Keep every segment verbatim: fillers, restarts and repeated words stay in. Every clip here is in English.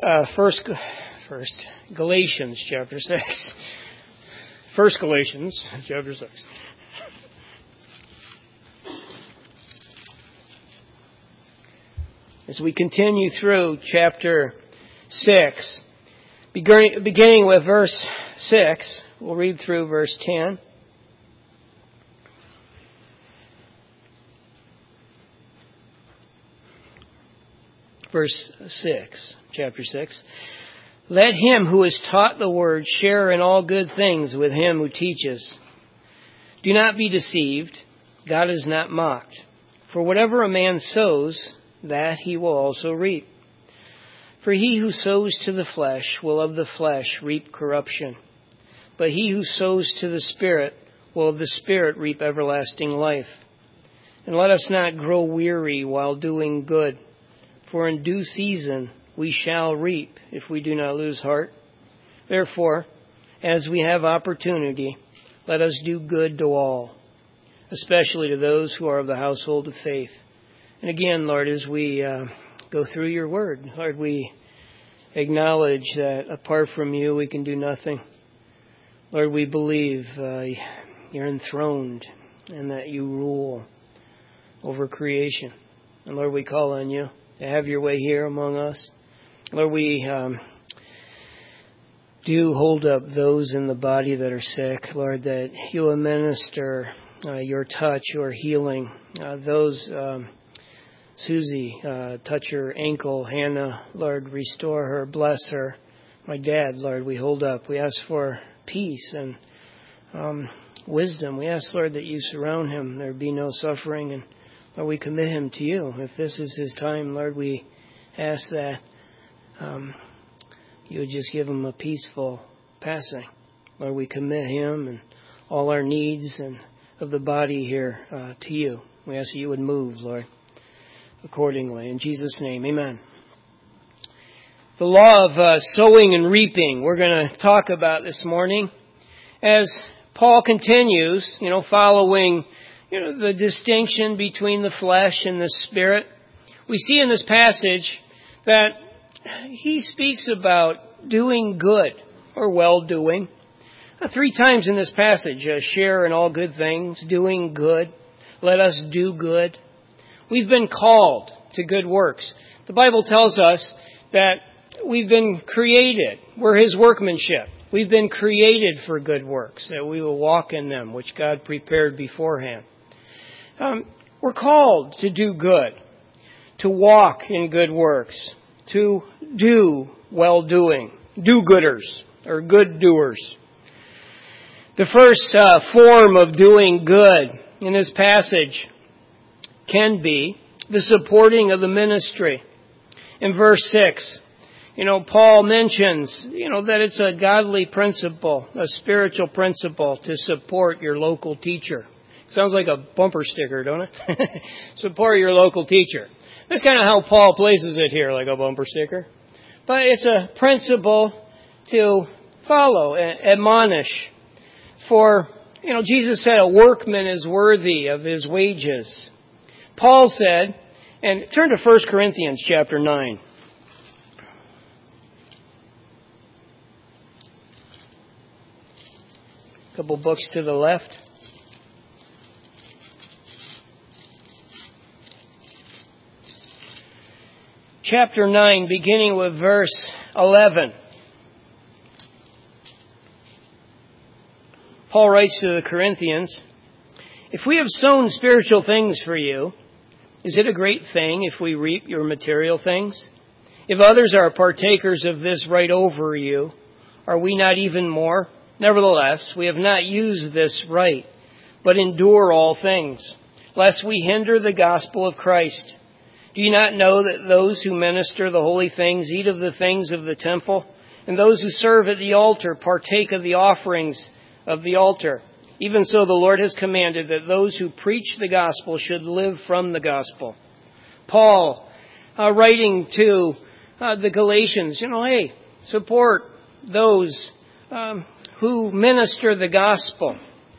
uh, first, first Galatians chapter six. First Galatians chapter six. As we continue through chapter six, beginning with verse six, we'll read through verse ten. Verse six, chapter six. Let him who is taught the word share in all good things with him who teaches. Do not be deceived. God is not mocked. For whatever a man sows, that he will also reap. For he who sows to the flesh will of the flesh reap corruption. But he who sows to the Spirit will of the Spirit reap everlasting life. And let us not grow weary while doing good. For in due season we shall reap if we do not lose heart. Therefore, as we have opportunity, let us do good to all, especially to those who are of the household of faith. And again, Lord, as we uh, go through your word, Lord, we acknowledge that apart from you, we can do nothing. Lord, we believe uh, you're enthroned and that you rule over creation. And Lord, we call on you to have your way here among us. Lord, we um, do hold up those in the body that are sick. Lord, that you will minister uh, your touch, your healing. Uh, those, um, Susie, uh, touch her ankle. Hannah, Lord, restore her, bless her. My dad, Lord, we hold up. We ask for peace and um, wisdom. We ask, Lord, that you surround him. There be no suffering, and Lord, we commit him to you. If this is his time, Lord, we ask that um, you would just give him a peaceful passing. Lord, we commit him and all our needs and of the body here uh, to you. We ask that you would move, Lord, accordingly. In Jesus' name, amen. The law of uh, sowing and reaping we're going to talk about this morning as Paul continues, you know, following You know, the distinction between the flesh and the spirit. We see in this passage that he speaks about doing good or well-doing. Uh, three times in this passage, uh, share in all good things, doing good, let us do good. We've been called to good works. The Bible tells us that we've been created. We're his workmanship. We've been created for good works, that we will walk in them, which God prepared beforehand. Um, we're called to do good, to walk in good works, to do well-doing, do-gooders, or good doers. The first uh, form of doing good in this passage can be the supporting of the ministry. In verse six, you know, Paul mentions, you know, that it's a godly principle, a spiritual principle to support your local teacher. Sounds like a bumper sticker, don't it? Support your local teacher. That's kind of how Paul places it here, like a bumper sticker. But it's a principle to follow, admonish. For, you know, Jesus said a workman is worthy of his wages. Paul said, and turn to First Corinthians chapter nine. A couple books to the left. Chapter nine, beginning with verse eleven. Paul writes to the Corinthians, if we have sown spiritual things for you, is it a great thing if we reap your material things? If others are partakers of this right over you, are we not even more? Nevertheless, we have not used this right, but endure all things, lest we hinder the gospel of Christ. Do you not know that those who minister the holy things eat of the things of the temple, and those who serve at the altar partake of the offerings of the altar? Even so, the Lord has commanded that those who preach the gospel should live from the gospel. Paul, uh, writing to uh, the Galatians, you know, hey, support those um, who minister the gospel.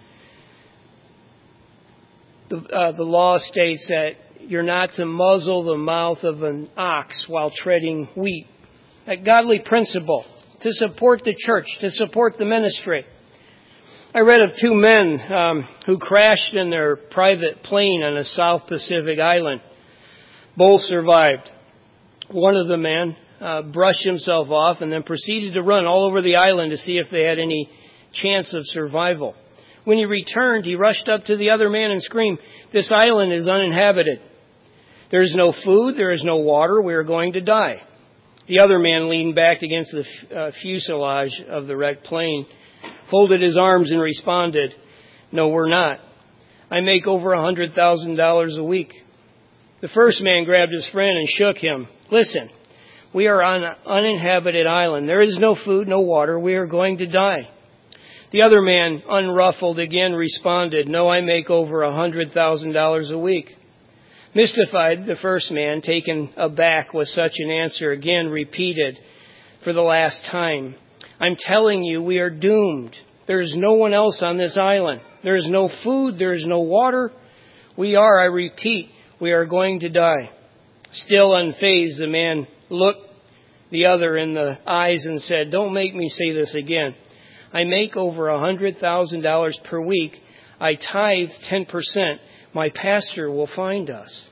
The, uh, the law states that you're not to muzzle the mouth of an ox while treading wheat. a godly principle to support the church, to support the ministry. I read of two men um, who crashed in their private plane on a South Pacific island. Both survived. One of the men uh, brushed himself off and then proceeded to run all over the island to see if they had any chance of survival. When he returned, he rushed up to the other man and screamed, "This island is uninhabited. There is no food, there is no water, we are going to die." The other man leaned back against the uh, fuselage of the wrecked plane, folded his arms and responded, "No, we're not. I make over a hundred thousand dollars a week." The first man grabbed his friend and shook him. "Listen, we are on an uninhabited island. There is no food, no water. We are going to die." The other man, unruffled, again responded, "No, I make over a hundred thousand dollars a week." Mystified, the first man, taken aback with such an answer, again repeated for the last time, "I'm telling you, we are doomed. There is no one else on this island. There is no food. There is no water. We are, I repeat, we are going to die." Still unfazed, the man looked the other in the eyes and said, "Don't make me say this again. I make over a hundred thousand dollars per week. I tithe ten percent. My pastor will find us."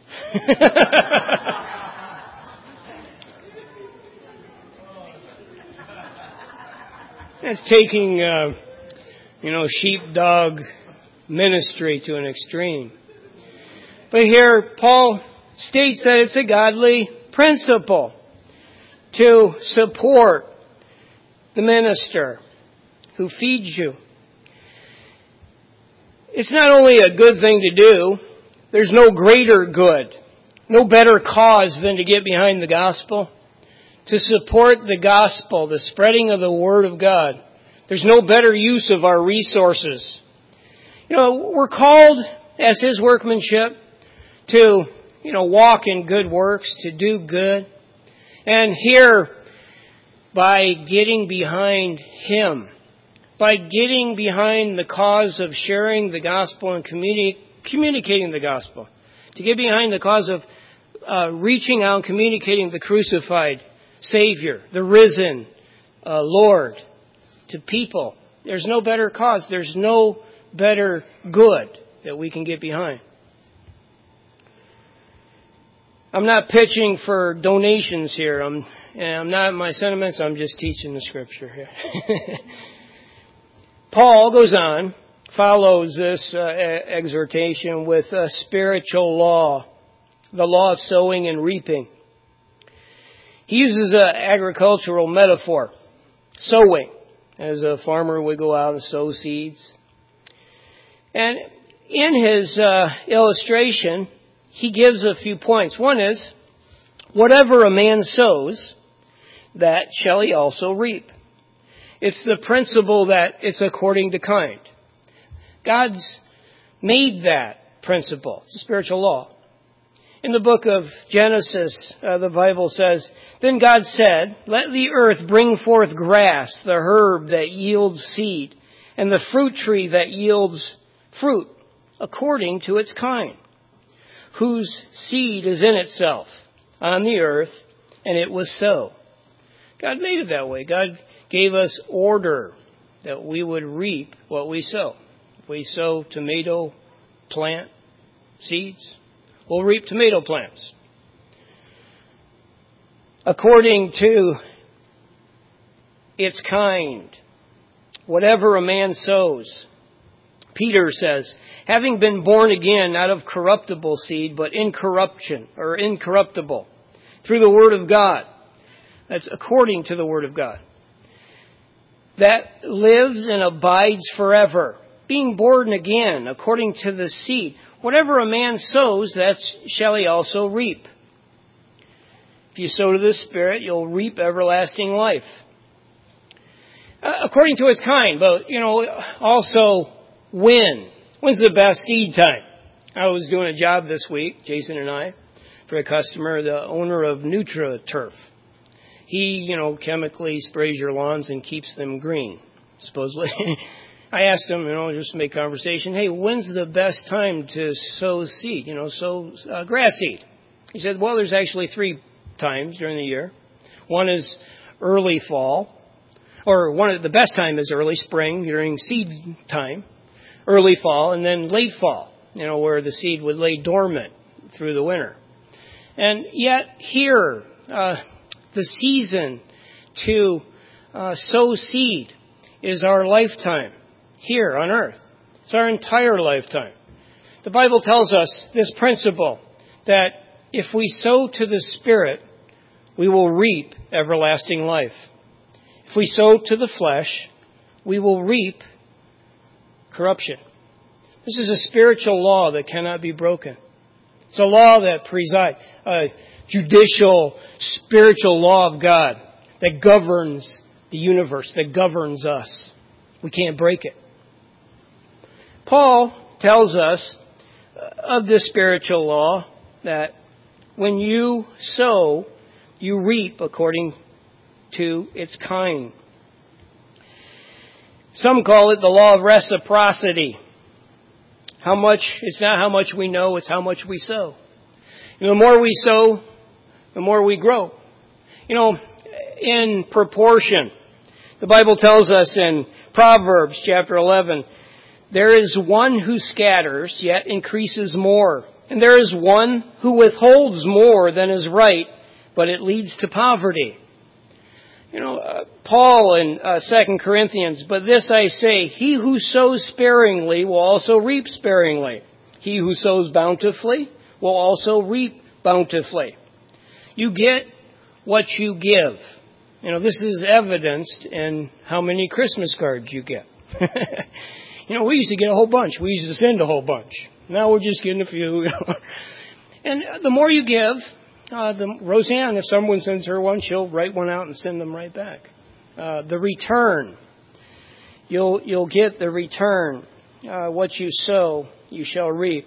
That's taking, uh, you know, sheepdog ministry to an extreme. But here, Paul states that it's a godly principle to support the minister who feeds you. It's not only a good thing to do, there's no greater good, no better cause than to get behind the gospel, to support the gospel, the spreading of the Word of God. There's no better use of our resources. You know, we're called as His workmanship to, you know, walk in good works, to do good. And here, by getting behind Him, by getting behind the cause of sharing the gospel and communi- communicating the gospel, to get behind the cause of uh, reaching out and communicating the crucified Savior, the risen uh, Lord to people. There's no better cause. There's no better good that we can get behind. I'm not pitching for donations here. I'm, I'm not in my sentiments. I'm just teaching the Scripture here. Paul goes on, follows this uh, exhortation with a spiritual law, the law of sowing and reaping. He uses an agricultural metaphor, sowing, as a farmer would go out and sow seeds. And in his uh, illustration, he gives a few points. One is, whatever a man sows, that shall he also reap. It's the principle that it's according to kind. God's made that principle. It's a spiritual law. In the book of Genesis, uh, the Bible says, "Then God said, let the earth bring forth grass, the herb that yields seed, and the fruit tree that yields fruit, according to its kind, whose seed is in itself on the earth, and it was so." God made it that way. God gave us order that we would reap what we sow. If we sow tomato plant seeds, we'll reap tomato plants. According to its kind, whatever a man sows. Peter says, having been born again, not of corruptible seed, but incorruption, or incorruptible, through the Word of God. That's according to the Word of God. That lives and abides forever. Being born again, according to the seed. Whatever a man sows, that shall he also reap. If you sow to the Spirit, you'll reap everlasting life. Uh, according to its kind, but, you know, also when. When's the best seed time? I was doing a job this week, Jason and I, for a customer, the owner of NutriTurf. He, you know, chemically sprays your lawns and keeps them green, supposedly. I asked him, you know, just to make conversation, hey, when's the best time to sow seed, you know, sow uh, grass seed? He said, well, there's actually three times during the year. One is early fall, or one of the best time is early spring during seed time, early fall, and then late fall, you know, where the seed would lay dormant through the winter. And yet here, uh, the season to uh, sow seed is our lifetime here on earth. It's our entire lifetime. The Bible tells us this principle that if we sow to the Spirit, we will reap everlasting life. If we sow to the flesh, we will reap corruption. This is a spiritual law that cannot be broken. It's a law that presides, a judicial, spiritual law of God that governs the universe, that governs us. We can't break it. Paul tells us of this spiritual law that when you sow, you reap according to its kind. Some call it the law of reciprocity. How much, it's not how much we know, it's how much we sow. You know, the more we sow, the more we grow. You know, in proportion. The Bible tells us in Proverbs chapter eleven, there is one who scatters, yet increases more. And there is one who withholds more than is right, but it leads to poverty. You know, uh, Paul in uh, Second Corinthians, but this I say, he who sows sparingly will also reap sparingly. He who sows bountifully will also reap bountifully. You get what you give. You know, this is evidenced in how many Christmas cards you get. You know, we used to get a whole bunch. We used to send a whole bunch. Now we're just getting a few. You know. And the more you give, uh, the Roseanne, if someone sends her one, she'll write one out and send them right back. Uh, the return, you'll you'll get the return. Uh, what you sow, you shall reap.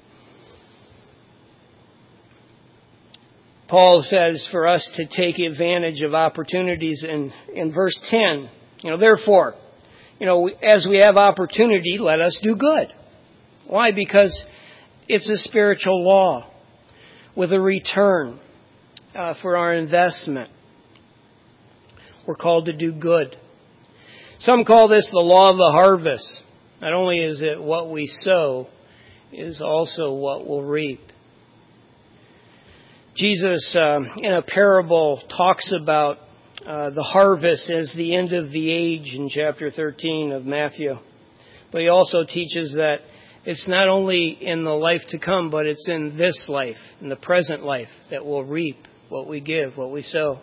Paul says for us to take advantage of opportunities in, in verse ten. You know, therefore, you know, as we have opportunity, let us do good. Why? Because it's a spiritual law with a return uh, for our investment. We're called to do good. Some call this the law of the harvest. Not only is it what we sow, it is also what we'll reap. Jesus, um, in a parable, talks about uh, the harvest as the end of the age in chapter thirteen of Matthew. But he also teaches that it's not only in the life to come, but it's in this life, in the present life, that we'll reap what we give, what we sow.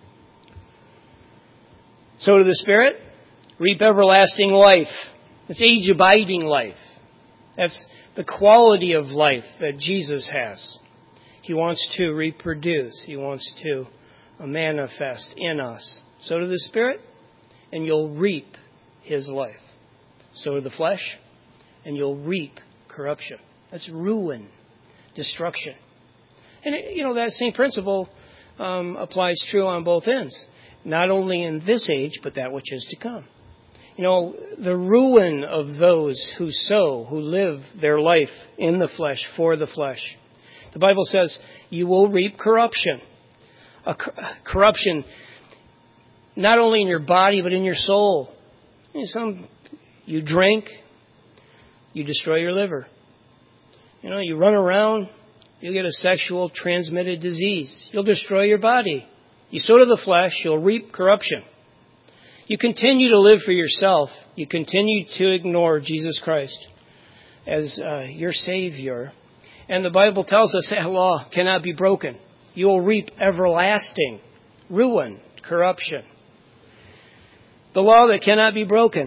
Sow to the Spirit, reap everlasting life. It's age-abiding life. That's the quality of life that Jesus has. He wants to reproduce. He wants to manifest in us. Sow to the Spirit, and you'll reap His life. Sow to the flesh, and you'll reap corruption. That's ruin, destruction. And, it, you know, that same principle um, applies true on both ends. Not only in this age, but that which is to come. You know, the ruin of those who sow, who live their life in the flesh, for the flesh. The Bible says you will reap corruption. A corruption not only in your body, but in your soul. You know, some, you drink, you destroy your liver. You know, you run around, you'll get a sexual transmitted disease. You'll destroy your body. You sow to the flesh, you'll reap corruption. You continue to live for yourself. You continue to ignore Jesus Christ as uh, your Savior. And the Bible tells us that law cannot be broken. You will reap everlasting ruin, corruption. The law that cannot be broken.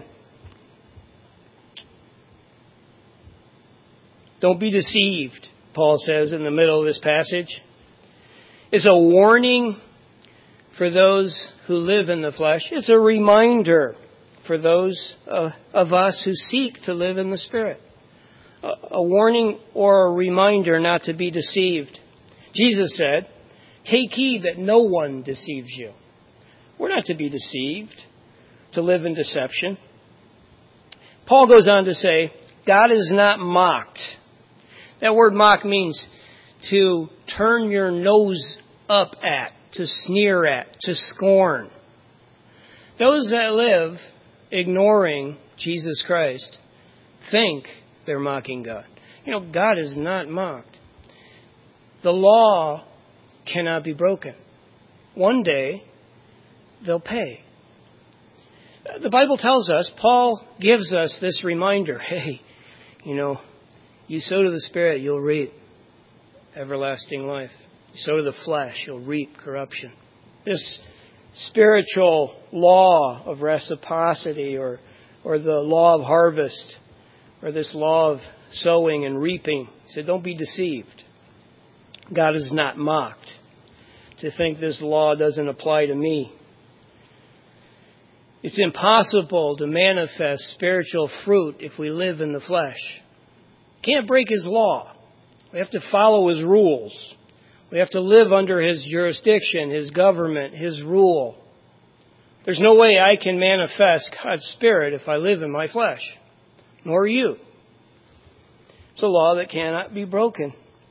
Don't be deceived, Paul says in the middle of this passage. It's a warning for those who live in the flesh. It's a reminder for those uh, of us who seek to live in the Spirit. A, a warning or a reminder not to be deceived. Jesus said, take heed that no one deceives you. We're not to be deceived, to live in deception. Paul goes on to say, God is not mocked. That word mock means to turn your nose up at, to sneer at, to scorn. Those that live ignoring Jesus Christ think they're mocking God. You know, God is not mocked. The law cannot be broken. One day, they'll pay. The Bible tells us, Paul gives us this reminder, hey, you know, you sow to the Spirit, you'll reap everlasting life. You sow to the flesh, you'll reap corruption. This spiritual law of reciprocity, or or the law of harvest, or this law of sowing and reaping, he said, don't be deceived. God is not mocked. To think this law doesn't apply to me. It's impossible to manifest spiritual fruit if we live in the flesh. Can't break His law. We have to follow His rules. We have to live under His jurisdiction, His government, His rule. There's no way I can manifest God's Spirit if I live in my flesh. Nor you. It's a law that cannot be broken.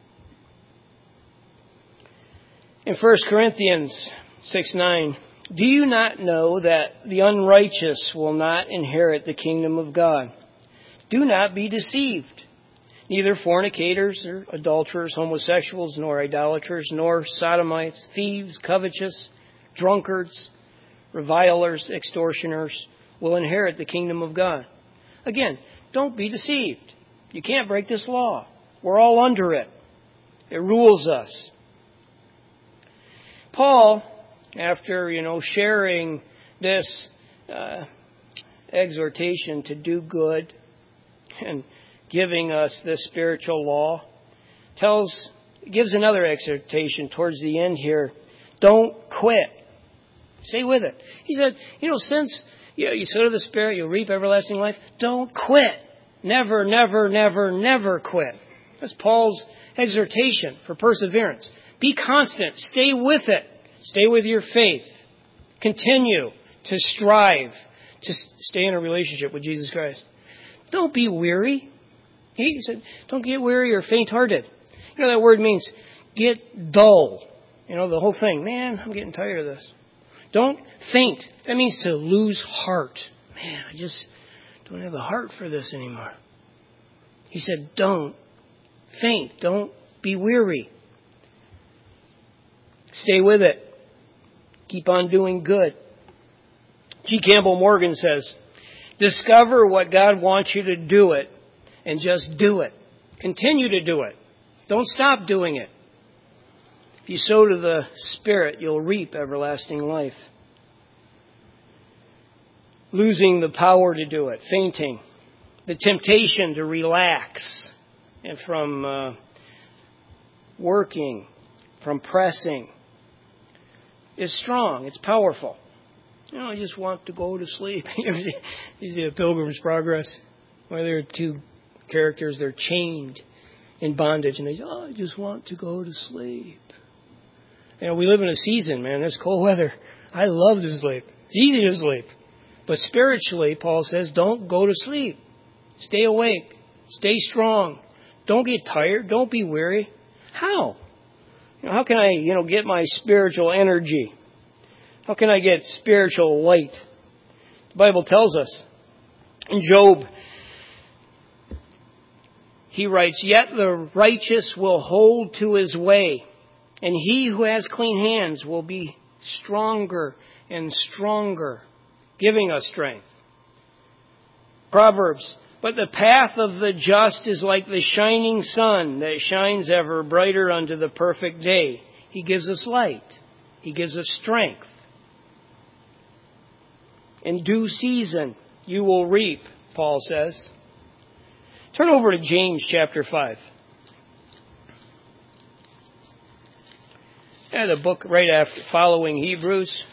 In First Corinthians six nine, do you not know that the unrighteous will not inherit the kingdom of God? Do not be deceived. Neither fornicators or adulterers, homosexuals, nor idolaters, nor sodomites, thieves, covetous, drunkards, revilers, extortioners will inherit the kingdom of God. Again, don't be deceived. You can't break this law. We're all under it. It rules us. Paul, after, you know, sharing this uh, exhortation to do good and giving us this spiritual law, tells, gives another exhortation towards the end here. Don't quit. Stay with it. He said, you know, since you, know, you sow to the Spirit, you'll reap everlasting life. Don't quit. Never, never, never, never quit. That's Paul's exhortation for perseverance. Be constant. Stay with it. Stay with your faith. Continue to strive to stay in a relationship with Jesus Christ. Don't be weary. He said, don't get weary or faint-hearted. You know, that word means get dull. You know, the whole thing. Man, I'm getting tired of this. Don't faint. That means to lose heart. Man, I just don't have the heart for this anymore. He said, don't faint. Don't be weary. Stay with it. Keep on doing good. G. Campbell Morgan says, discover what God wants you to do it and just do it. Continue to do it. Don't stop doing it. If you sow to the Spirit, you'll reap everlasting life. Losing the power to do it, fainting, the temptation to relax and from uh, working, from pressing, is strong. It's powerful. You know, I just want to go to sleep. You see a Pilgrim's Progress, where there are two characters, they're chained in bondage, and they say, oh, I just want to go to sleep. You know, we live in a season, man. It's cold weather. I love to sleep. It's easy to sleep. But spiritually, Paul says, don't go to sleep. Stay awake. Stay strong. Don't get tired. Don't be weary. How? You know, how can I, you know, get my spiritual energy? How can I get spiritual light? The Bible tells us in Job, he writes, yet the righteous will hold to his way, and he who has clean hands will be stronger and stronger, giving us strength. Proverbs, but the path of the just is like the shining sun that shines ever brighter unto the perfect day. He gives us light. He gives us strength. In due season you will reap, Paul says. Turn over to James chapter five. Yeah, the book right after following Hebrews.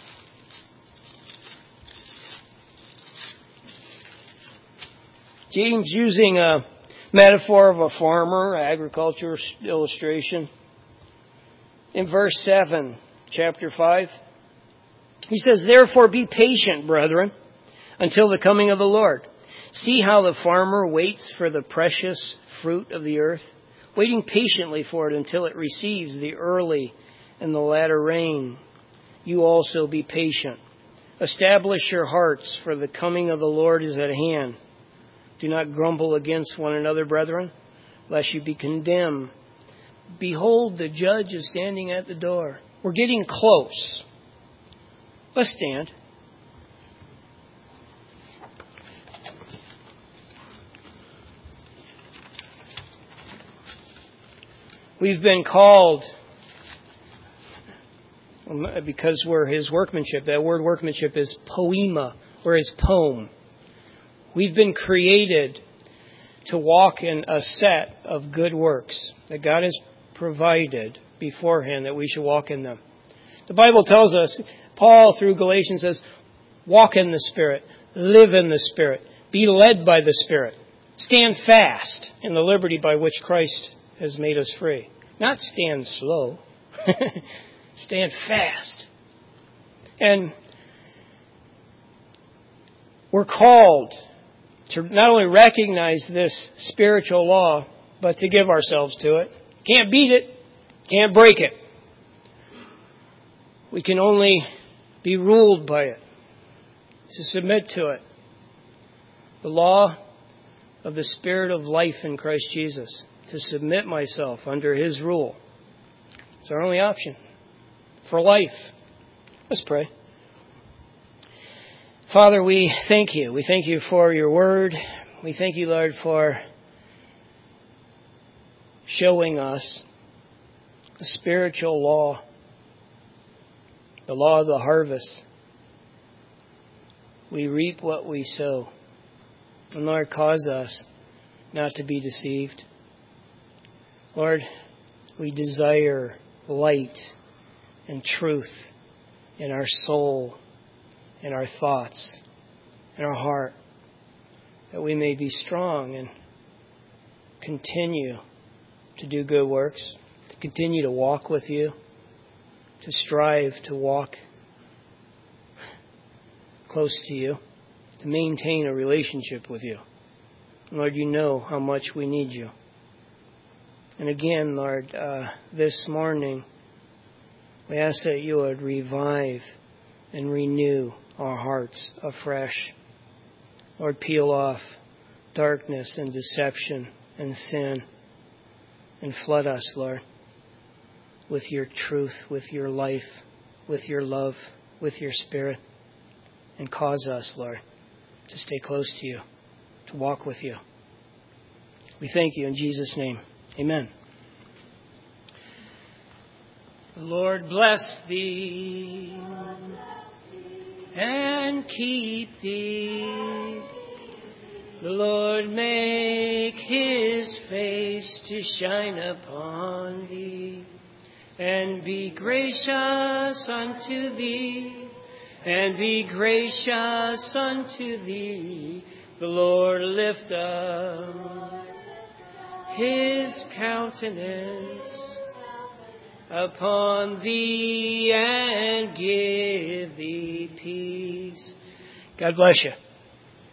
James, using a metaphor of a farmer, agriculture illustration. In verse seven, chapter five, he says, therefore be patient, brethren, until the coming of the Lord. See how the farmer waits for the precious fruit of the earth, waiting patiently for it until it receives the early and the latter rain. You also be patient Establish your hearts, for the coming of the Lord is at hand. Do not grumble against one another, brethren, lest you be condemned. Behold, the judge is standing at the door. We're getting close. Let's stand. We've been called, because we're His workmanship. That word workmanship is poema, or His poem. We've been created to walk in a set of good works that God has provided beforehand that we should walk in them. The Bible tells us, Paul through Galatians says, walk in the Spirit, live in the Spirit, be led by the Spirit, stand fast in the liberty by which Christ has made us free. Not stand slow. Stand fast. And we're called to not only recognize this spiritual law, but to give ourselves to it. Can't beat it. Can't break it. We can only be ruled by it. To submit to it. The law of the Spirit of life in Christ Jesus. To submit myself under His rule. It's our only option for life. Let's pray. Father, we thank You. We thank You for Your word. We thank You, Lord, for showing us the spiritual law, the law of the harvest. We reap what we sow. And Lord, cause us not to be deceived. Lord, we desire light and truth in our soul, in our thoughts, in our heart, that we may be strong and continue to do good works, to continue to walk with You, to strive to walk close to You, to maintain a relationship with You. Lord, You know how much we need You. And again, Lord, uh, this morning, we ask that You would revive and renew our hearts afresh. Lord, peel off darkness and deception and sin and flood us, Lord, with Your truth, with Your life, with Your love, with Your Spirit. And cause us, Lord, to stay close to You, to walk with You. We thank You in Jesus' name. Amen. The Lord bless thee and keep thee. The Lord make His face to shine upon thee and be gracious unto thee. And be gracious unto thee. The Lord lift up His countenance upon thee and give thee peace. God bless you.